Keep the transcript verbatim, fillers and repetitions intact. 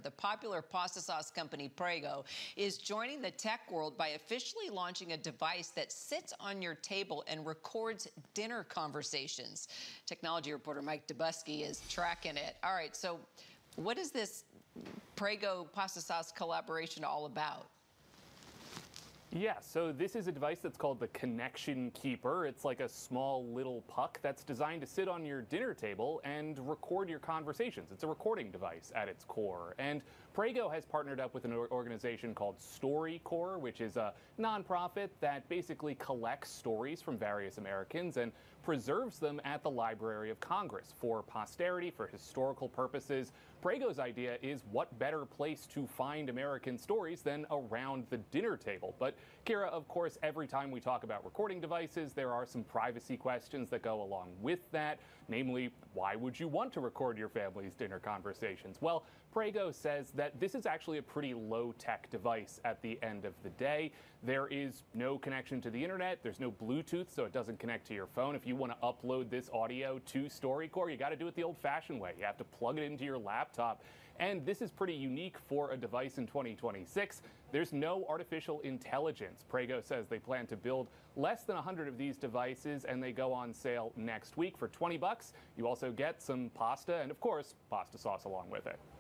The popular pasta sauce company Prego is joining the tech world by officially launching a device that sits on your table and records dinner conversations. Technology reporter Mike Dobuski is tracking it. All right, so what is this Prego pasta sauce collaboration all about? Yeah, so this is a device that's called the Connection Keeper. It's like a small little puck that's designed to sit on your dinner table and record your conversations. It's a recording device at its core. And Prego has partnered up with an organization called StoryCorps, which is a nonprofit that basically collects stories from various Americans and preserves them at the Library of Congress for posterity, for historical purposes. Prego's idea is, what better place to find American stories than around the dinner table? But Kira, of course, every time we talk about recording devices, there are some privacy questions that go along with that. Namely, why would you want to record your family's dinner conversations? Well, Prego says that this is actually a pretty low-tech device at the end of the day. There is no connection to the internet. There's no Bluetooth, so it doesn't connect to your phone. If you want to upload this audio to StoryCorps, you got to do it the old-fashioned way. You have to plug it into your laptop. And this is pretty unique for a device in twenty twenty-six. There's no artificial intelligence. Prego says they plan to build less than one hundred of these devices, and they go on sale next week for twenty bucks. You also get some pasta and, of course, pasta sauce along with it.